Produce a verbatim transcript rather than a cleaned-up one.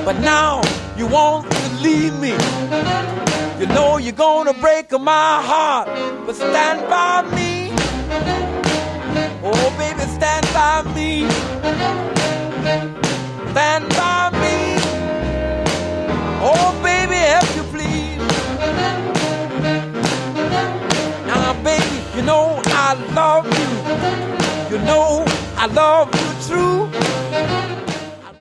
but now you want to leave me. You know you're gonna break my heart, but stand by me. Oh, baby, stand by me. Stand by me. Oh, baby, help you please. Now, baby, you know I love you. You know I love you true.